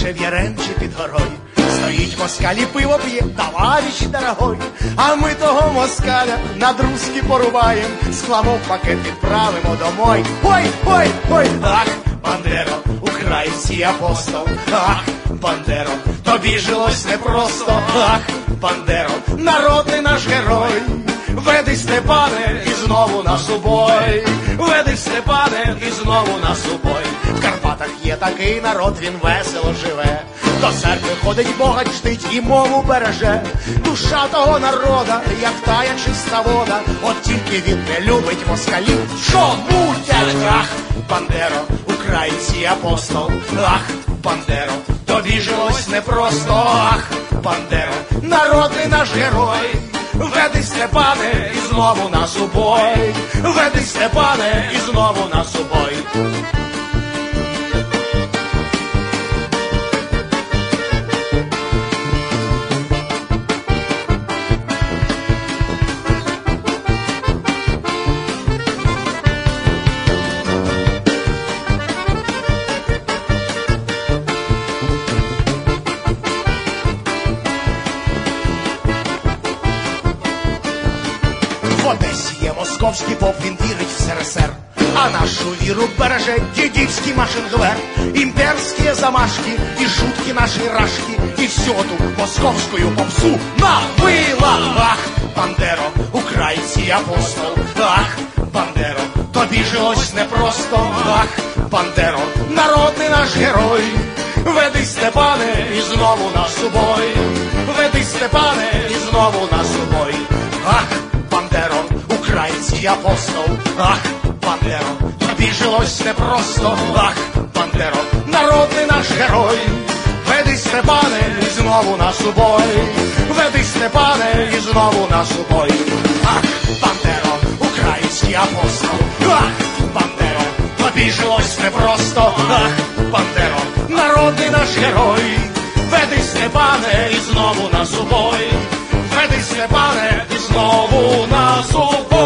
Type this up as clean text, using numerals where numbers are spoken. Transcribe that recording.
в Яремчі під горою. Стоїть москаль і пиво п'є, товарищ дорогой. А ми того москаля на друзки порубаєм, скламо в пакет відправимо домой. Ой, ой, ой, ах, Бандеро, український апостол. Ах, Бандеро, тобі жилось непросто. Ах, Бандеро, народний наш герой. Веди, Степане, і знову нас у бой. Веди, Степане, і знову нас у бой. В Карпатах є такий народ, він весело живе. До церкви ходить, Бога чтить і мову береже. Душа того народа, як тая чиста вода. От тільки він не любить москалів. Що мутять? Ах, Бандеро, український апостол. Ах, Бандеро, тобі жилось непросто. Ах, Бандеро, народний наш герой. Веди, Степане, і знову нас у бой. Веди, Степане, і знову нас у бой. В Одесі є московський поп, він вірить в СРСР, а нашу віру береже дідівський машингвер. Імперські замашки і жуткі наші рашки, і всю ту московську попсу набила. Ах, Бандеро, український апостол. Ах, Бандеро, тобі жилось непросто. Ах, Бандеро, народний наш герой. Веди, Степане, і знову нас у бой. Веди, Степане, і знову нас у бой. Ах, Бандеро, український апостол. Ах, Бандеро, тобі жилось непросто. Ах, Бандеро, народний наш герой. Веди, Степане, і знову нас у бой. Веди, Степане, і знову нас у бой. Ах, Бандеро, український апостол. Ах, Бандеро, тобі жилось непросто. Ах, Бандеро, народний наш герой. Веди, Степане, і знову нас у бой. Веди, Степане, і знову нас у бой.